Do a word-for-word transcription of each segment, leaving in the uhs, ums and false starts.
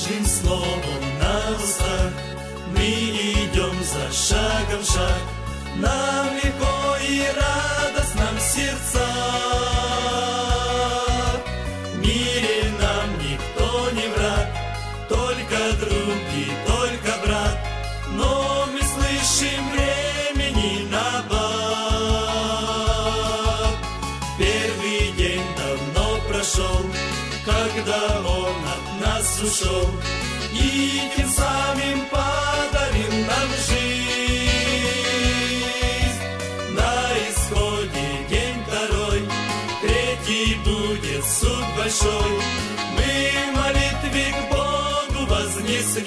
Божьим словом на устах мы идем за шагом в шаг. Нам легко и радостно в сердцах. В мире нам никто не враг, только друг и только брат. Но мы слышим времени набат. Первый день давно прошел, когда Он от нас ушел, и тем самым подарил нам жизнь. На исходе день второй, третий будет суд большой. Мы в молитве к Богу вознеслись.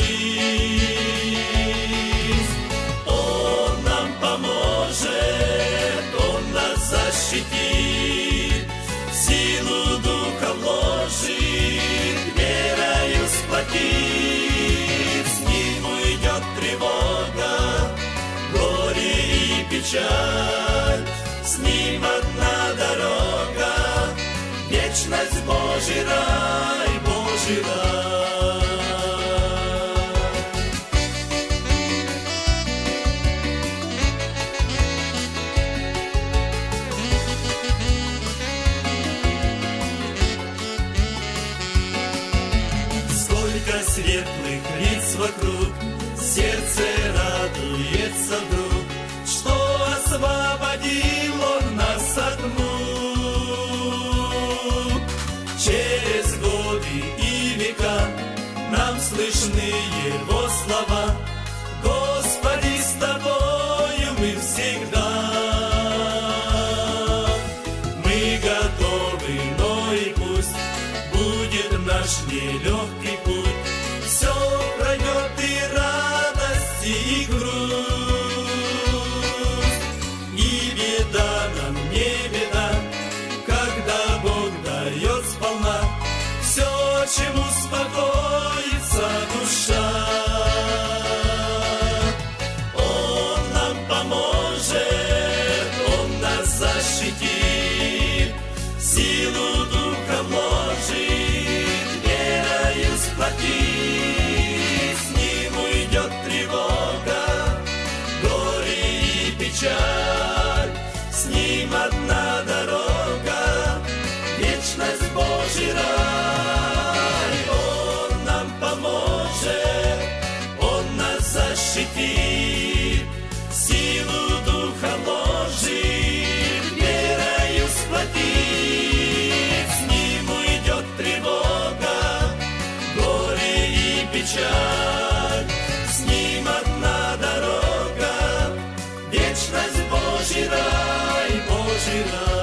Он нам поможет, Он нас защитит, силу Духа вложит, верою сплотит. С Ним уйдет тревога, горе и печаль. С Ним одна дорога, вечность, Божий рай, Божий рай. Сколько светлых лиц вокруг, сердце радуется вдруг, что освободил Он нас от мук. Через годы и века нам слышны Его слова: Господи, с Тобою мы всегда. Мы готовы, но и пусть будет наш нелегкий путь. Все пройдет и радость, и грусть, и беда нам не беда, когда Бог дает сполна все, чем успокоится душа. Он нам поможет, Он нас защитит, силу Духа вложит, верою сплотит. С Ним уйдет тревога, горе и печаль. С Ним одна дорога, вечность, Божий рай. Он нам поможет, Он нас защитит, силу Духа вложит, верою сплотит. С Ним уйдет тревога, горе и печаль. С Ним одна дорога, вечность, Божий рай, Божий рай.